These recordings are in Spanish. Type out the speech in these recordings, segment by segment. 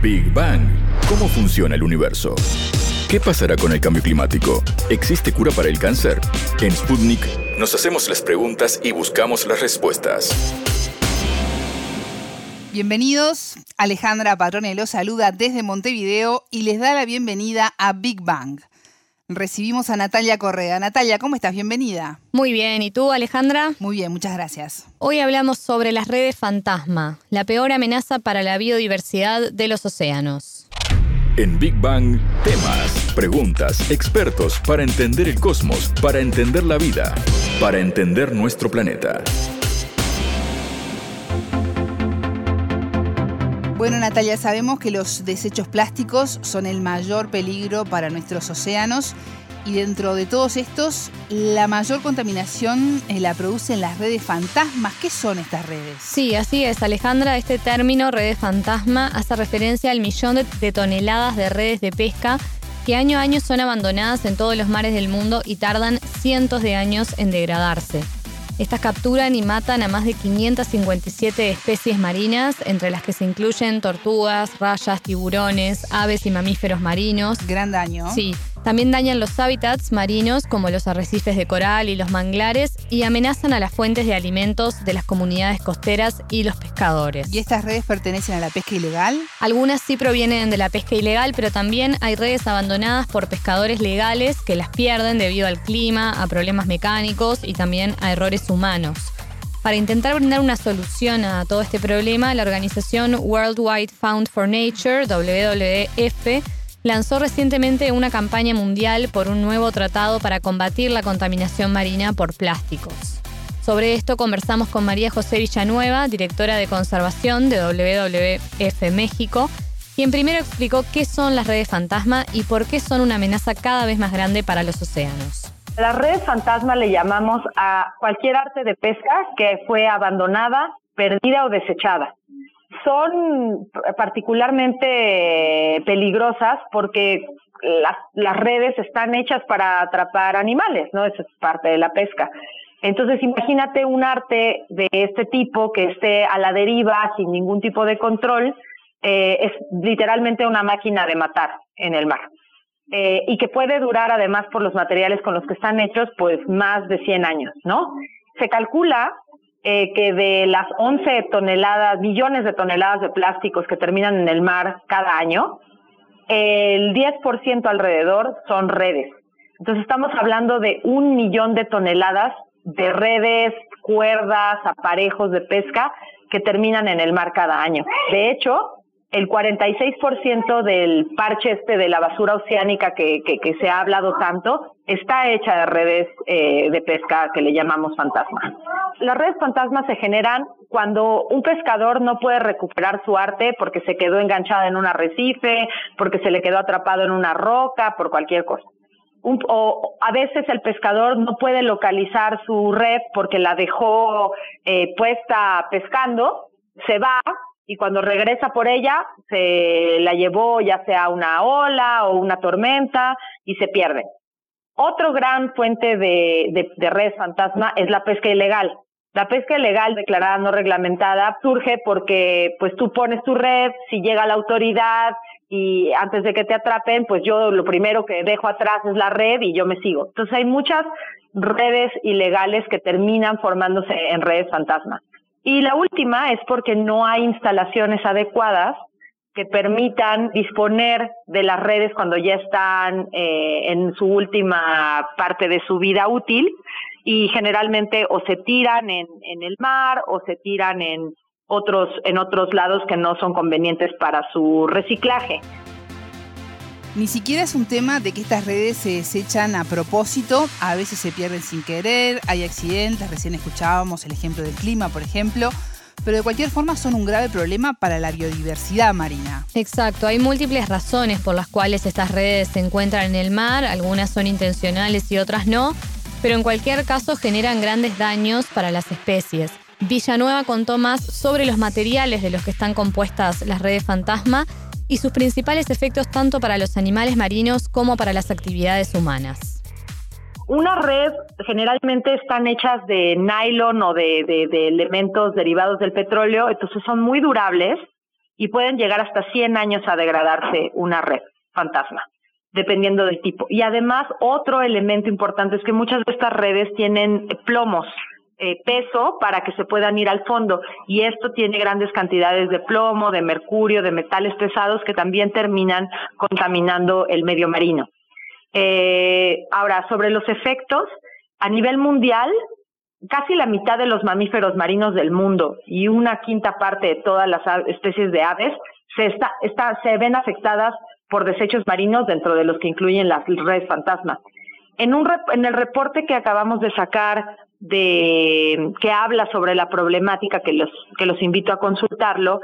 Big Bang. ¿Cómo funciona el universo? ¿Qué pasará con el cambio climático? ¿Existe cura para el cáncer? En Sputnik nos hacemos las preguntas y buscamos las respuestas. Bienvenidos, Alejandra Padrone los saluda desde Montevideo y les da la bienvenida a Big Bang. Recibimos a Natalia Correa. Natalia, ¿cómo estás? Bienvenida. Muy bien, ¿y tú, Alejandra? Muy bien, muchas gracias. Hoy hablamos sobre las redes fantasma, la peor amenaza para la biodiversidad de los océanos. En Big Bang, temas, preguntas, expertos para entender el cosmos, para entender la vida, para entender nuestro planeta. Bueno, Natalia, sabemos que los desechos plásticos son el mayor peligro para nuestros océanos y dentro de todos estos, la mayor contaminación la producen las redes fantasmas. ¿Qué son estas redes? Sí, así es, Alejandra. Este término, redes fantasma, hace referencia al millón de toneladas de redes de pesca que año a año son abandonadas en todos los mares del mundo y tardan cientos de años en degradarse. Estas capturan y matan a más de 557 especies marinas, entre las que se incluyen tortugas, rayas, tiburones, aves y mamíferos marinos. Gran daño. Sí, también dañan los hábitats marinos como los arrecifes de coral y los manglares y amenazan a las fuentes de alimentos de las comunidades costeras y los pescadores. ¿Y estas redes pertenecen a la pesca ilegal? Algunas sí provienen de la pesca ilegal, pero también hay redes abandonadas por pescadores legales que las pierden debido al clima, a problemas mecánicos y también a errores humanos. Para intentar brindar una solución a todo este problema, la organización World Wide Fund for Nature, WWF, lanzó recientemente una campaña mundial por un nuevo tratado para combatir la contaminación marina por plásticos. Sobre esto conversamos con María José Villanueva, directora de conservación de WWF México, quien primero explicó qué son las redes fantasma y por qué son una amenaza cada vez más grande para los océanos. Las redes fantasma le llamamos a cualquier arte de pesca que fue abandonada, perdida o desechada. Son particularmente peligrosas porque las redes están hechas para atrapar animales, ¿no? Eso es parte de la pesca. Entonces, imagínate un arte de este tipo que esté a la deriva sin ningún tipo de control, es literalmente una máquina de matar en el mar. Y que puede durar, además, por los materiales con los que están hechos, pues más de 100 años, ¿no? Se calcula que de las 11 millones de toneladas de plásticos que terminan en el mar cada año, el 10% alrededor son redes. Entonces estamos hablando de 1 millón de toneladas de redes, cuerdas, aparejos de pesca que terminan en el mar cada año. De hecho, el 46% del parche de la basura oceánica que se ha hablado tanto está hecha de redes de pesca que le llamamos fantasma. Las redes fantasmas se generan cuando un pescador no puede recuperar su arte porque se quedó enganchado en un arrecife, porque se le quedó atrapado en una roca, por cualquier cosa. O a veces el pescador no puede localizar su red porque la dejó puesta pescando, se va, y cuando regresa por ella, se la llevó ya sea una ola o una tormenta y se pierde. Otro gran fuente de redes fantasma es la pesca ilegal. La pesca ilegal declarada no reglamentada surge porque pues tú pones tu red, si llega la autoridad y antes de que te atrapen, pues yo lo primero que dejo atrás es la red y yo me sigo. Entonces hay muchas redes ilegales que terminan formándose en redes fantasma. Y la última es porque no hay instalaciones adecuadas que permitan disponer de las redes cuando ya están en su última parte de su vida útil y generalmente o se tiran en el mar o se tiran en otros lados que no son convenientes para su reciclaje. Ni siquiera es un tema de que estas redes se desechan a propósito, a veces se pierden sin querer, hay accidentes, recién escuchábamos el ejemplo del clima, por ejemplo, pero de cualquier forma son un grave problema para la biodiversidad marina. Exacto, hay múltiples razones por las cuales estas redes se encuentran en el mar, algunas son intencionales y otras no, pero en cualquier caso generan grandes daños para las especies. Villanueva contó más sobre los materiales de los que están compuestas las redes fantasma y sus principales efectos tanto para los animales marinos como para las actividades humanas. Una red generalmente están hechas de nylon o de elementos derivados del petróleo, entonces son muy durables y pueden llegar hasta 100 años a degradarse una red fantasma, dependiendo del tipo. Y además, otro elemento importante es que muchas de estas redes tienen plomos, peso para que se puedan ir al fondo, y esto tiene grandes cantidades de plomo, de mercurio, de metales pesados que también terminan contaminando el medio marino. Ahora, sobre los efectos, a nivel mundial, casi la mitad de los mamíferos marinos del mundo y una quinta parte de todas las especies de aves se ven afectadas por desechos marinos, dentro de los que incluyen las redes fantasma. En el reporte que acabamos de sacar que habla sobre la problemática, que los invito a consultarlo,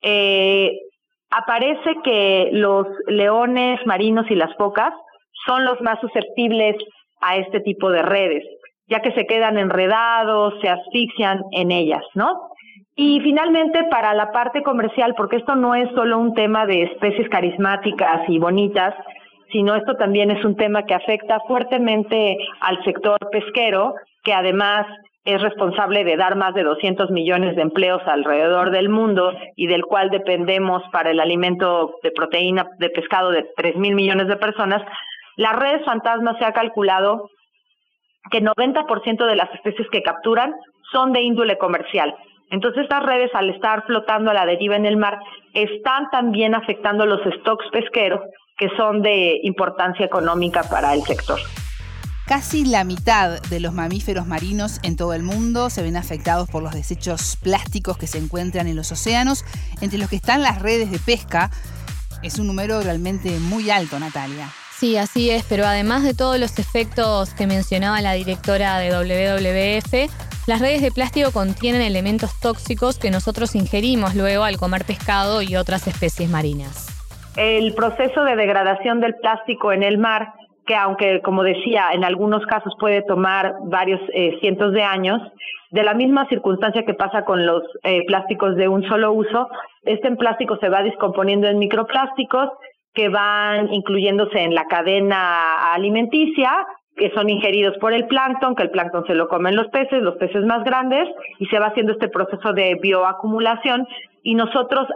aparece que los leones marinos y las focas son los más susceptibles a este tipo de redes, ya que se quedan enredados, se asfixian en ellas, ¿no? Y finalmente, para la parte comercial, porque esto no es solo un tema de especies carismáticas y bonitas, sino esto también es un tema que afecta fuertemente al sector pesquero, que además es responsable de dar más de 200 millones de empleos alrededor del mundo y del cual dependemos para el alimento de proteína de pescado de 3,000 millones de personas. Las redes fantasmas se ha calculado que 90% de las especies que capturan son de índole comercial. Entonces, estas redes, al estar flotando a la deriva en el mar, están también afectando los stocks pesqueros, que son de importancia económica para el sector. Casi la mitad de los mamíferos marinos en todo el mundo se ven afectados por los desechos plásticos que se encuentran en los océanos, entre los que están las redes de pesca. Es un número realmente muy alto, Natalia. Sí, así es, pero además de todos los efectos que mencionaba la directora de WWF, las redes de plástico contienen elementos tóxicos que nosotros ingerimos luego al comer pescado y otras especies marinas. El proceso de degradación del plástico en el mar, que aunque, como decía, en algunos casos puede tomar varios cientos de años, de la misma circunstancia que pasa con los plásticos de un solo uso, este plástico se va descomponiendo en microplásticos que van incluyéndose en la cadena alimenticia, que son ingeridos por el plancton, que el plancton se lo comen los peces más grandes, y se va haciendo este proceso de bioacumulación. Y nosotros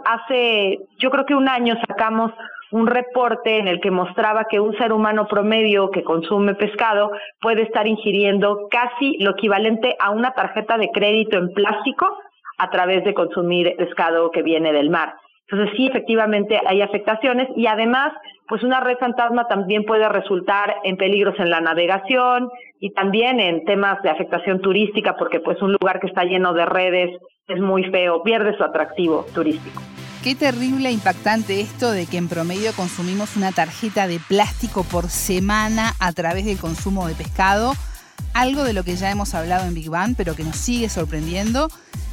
yo creo que un año sacamos un reporte en el que mostraba que un ser humano promedio que consume pescado puede estar ingiriendo casi lo equivalente a una tarjeta de crédito en plástico a través de consumir pescado que viene del mar. Entonces sí, efectivamente hay afectaciones, y además, pues una red fantasma también puede resultar en peligros en la navegación y también en temas de afectación turística, porque pues un lugar que está lleno de redes es muy feo, pierde su atractivo turístico. Qué terrible e impactante esto de que en promedio consumimos una tarjeta de plástico por semana a través del consumo de pescado, algo de lo que ya hemos hablado en Big Bang, pero que nos sigue sorprendiendo,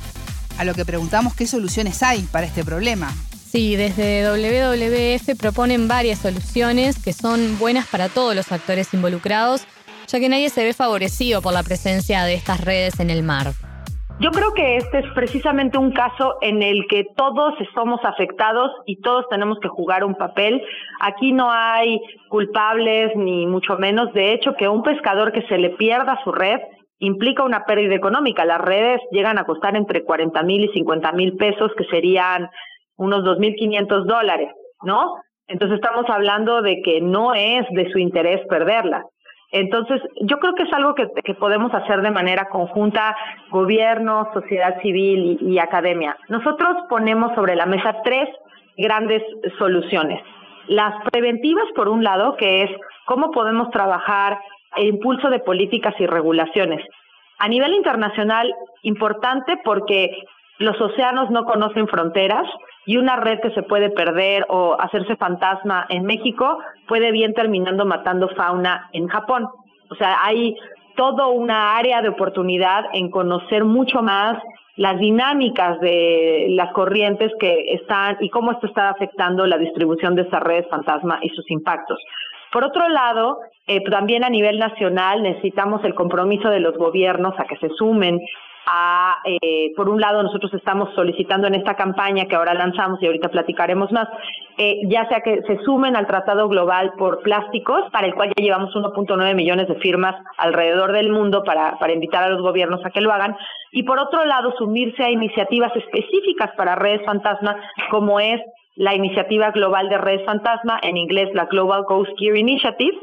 a lo que preguntamos qué soluciones hay para este problema. Sí, desde WWF proponen varias soluciones que son buenas para todos los actores involucrados, ya que nadie se ve favorecido por la presencia de estas redes en el mar. Yo creo que este es precisamente un caso en el que todos somos afectados y todos tenemos que jugar un papel. Aquí no hay culpables ni mucho menos. De hecho, que un pescador que se le pierda su red implica una pérdida económica. Las redes llegan a costar entre 40,000 y 50,000 pesos, que serían unos $2,500, ¿no? Entonces estamos hablando de que no es de su interés perderla. Entonces, yo creo que es algo que podemos hacer de manera conjunta, gobierno, sociedad civil y academia. Nosotros ponemos sobre la mesa 3 grandes soluciones. Las preventivas, por un lado, que es cómo podemos trabajar el impulso de políticas y regulaciones. A nivel internacional, importante porque los océanos no conocen fronteras, y una red que se puede perder o hacerse fantasma en México puede bien terminando matando fauna en Japón. O sea, hay toda una área de oportunidad en conocer mucho más las dinámicas de las corrientes que están y cómo esto está afectando la distribución de estas redes fantasma y sus impactos. Por otro lado, también a nivel nacional necesitamos el compromiso de los gobiernos a que se sumen por un lado, nosotros estamos solicitando en esta campaña que ahora lanzamos y ahorita platicaremos más, ya sea que se sumen al Tratado Global por Plásticos, para el cual ya llevamos 1.9 millones de firmas alrededor del mundo para invitar a los gobiernos a que lo hagan, y por otro lado sumirse a iniciativas específicas para redes fantasma, como es la iniciativa global de redes fantasma, en inglés la Global Ghost Gear Initiative,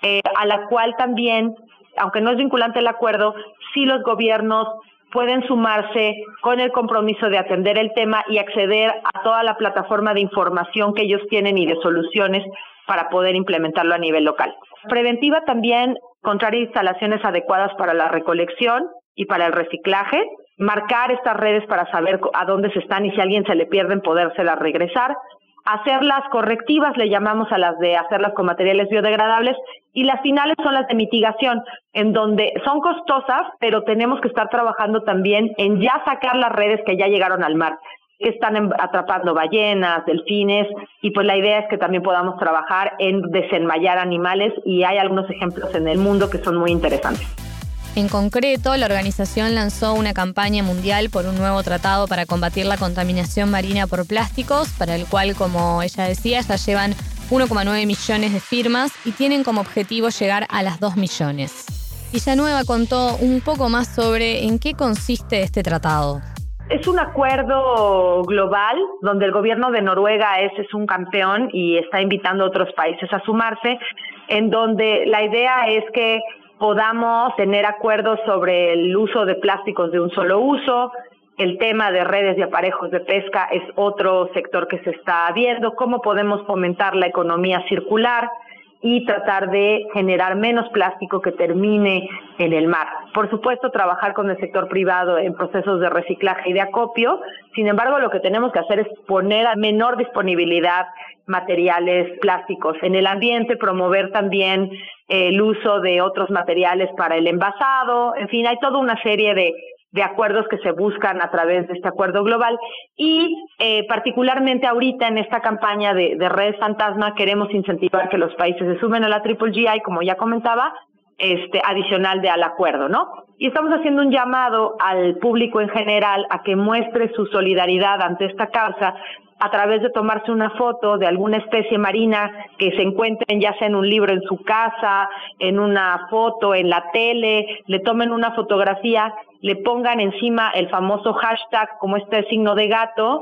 a la cual también, aunque no es vinculante el acuerdo, sí los gobiernos pueden sumarse con el compromiso de atender el tema y acceder a toda la plataforma de información que ellos tienen y de soluciones para poder implementarlo a nivel local. Preventiva también, encontrar instalaciones adecuadas para la recolección y para el reciclaje, marcar estas redes para saber a dónde se están y si a alguien se le pierden, podérselas regresar, hacerlas correctivas, le llamamos a las de hacerlas con materiales biodegradables, y las finales son las de mitigación, en donde son costosas, pero tenemos que estar trabajando también en ya sacar las redes que ya llegaron al mar, que están atrapando ballenas, delfines, y pues la idea es que también podamos trabajar en desenmayar animales, y hay algunos ejemplos en el mundo que son muy interesantes. En concreto, la organización lanzó una campaña mundial por un nuevo tratado para combatir la contaminación marina por plásticos, para el cual, como ella decía, ya llevan 1,9 millones de firmas y tienen como objetivo llegar a las 2 millones. Villanueva contó un poco más sobre en qué consiste este tratado. Es un acuerdo global donde el gobierno de Noruega es un campeón y está invitando a otros países a sumarse, en donde la idea es que podamos tener acuerdos sobre el uso de plásticos de un solo uso. El tema de redes y aparejos de pesca es otro sector que se está viendo, cómo podemos fomentar la economía circular y tratar de generar menos plástico que termine en el mar. Por supuesto, trabajar con el sector privado en procesos de reciclaje y de acopio. Sin embargo, lo que tenemos que hacer es poner a menor disponibilidad materiales plásticos en el ambiente, promover también el uso de otros materiales para el envasado. En fin, hay toda una serie de acuerdos que se buscan a través de este acuerdo global, y particularmente ahorita en esta campaña de redes fantasma queremos incentivar que los países se sumen a la GGI, como ya comentaba, adicional al acuerdo, ¿no? Y estamos haciendo un llamado al público en general a que muestre su solidaridad ante esta causa a través de tomarse una foto de alguna especie marina que se encuentren, ya sea en un libro en su casa, en una foto, en la tele, le tomen una fotografía, le pongan encima el famoso hashtag, como este signo de gato,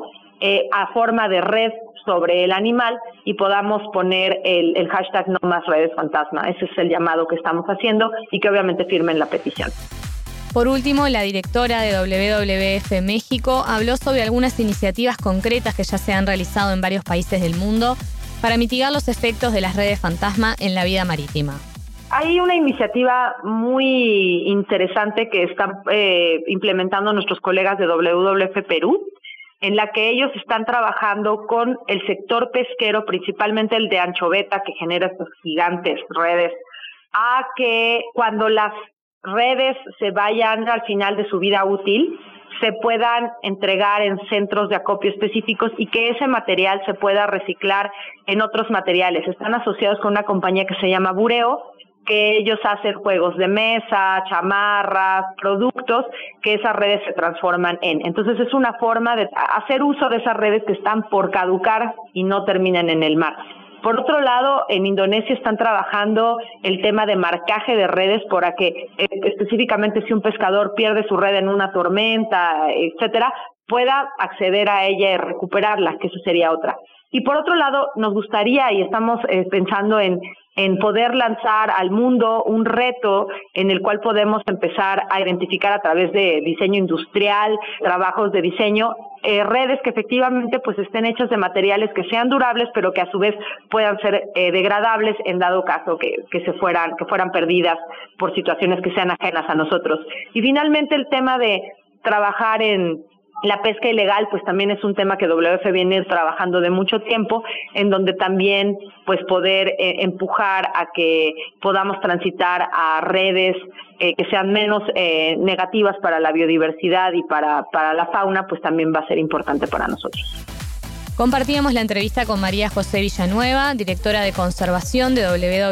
a forma de red sobre el animal, y podamos poner el hashtag no más redes fantasma. Ese es el llamado que estamos haciendo, y que obviamente firmen la petición. Por último, la directora de WWF México habló sobre algunas iniciativas concretas que ya se han realizado en varios países del mundo para mitigar los efectos de las redes fantasma en la vida marítima. Hay una iniciativa muy interesante que están implementando nuestros colegas de WWF Perú, en la que ellos están trabajando con el sector pesquero, principalmente el de anchoveta, que genera estas gigantes redes, a que cuando las redes se vayan al final de su vida útil, se puedan entregar en centros de acopio específicos y que ese material se pueda reciclar en otros materiales. Están asociados con una compañía que se llama Bureo, que ellos hacen juegos de mesa, chamarras, productos, que esas redes se transforman en. Entonces es una forma de hacer uso de esas redes que están por caducar y no terminan en el mar. Por otro lado, en Indonesia están trabajando el tema de marcaje de redes para que específicamente si un pescador pierde su red en una tormenta, etcétera, pueda acceder a ella y recuperarla, que eso sería otra. Y por otro lado, nos gustaría, y estamos pensando en poder lanzar al mundo un reto en el cual podemos empezar a identificar a través de diseño industrial, trabajos de diseño, redes que efectivamente pues estén hechas de materiales que sean durables, pero que a su vez puedan ser degradables en dado caso que fueran perdidas por situaciones que sean ajenas a nosotros. Y finalmente el tema de trabajar en la pesca ilegal, pues también es un tema que WWF viene trabajando de mucho tiempo, en donde también pues poder empujar a que podamos transitar a redes que sean menos negativas para la biodiversidad y para la fauna, pues también va a ser importante para nosotros. Compartíamos la entrevista con María José Villanueva, directora de conservación de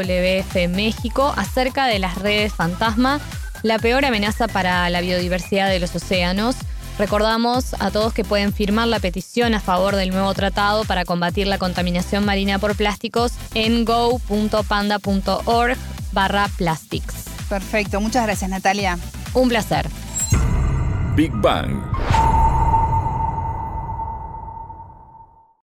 WWF México, acerca de las redes fantasma, la peor amenaza para la biodiversidad de los océanos. Recordamos a todos que pueden firmar la petición a favor del nuevo tratado para combatir la contaminación marina por plásticos en go.panda.org/plastics. Perfecto, muchas gracias, Natalia. Un placer. Big Bang.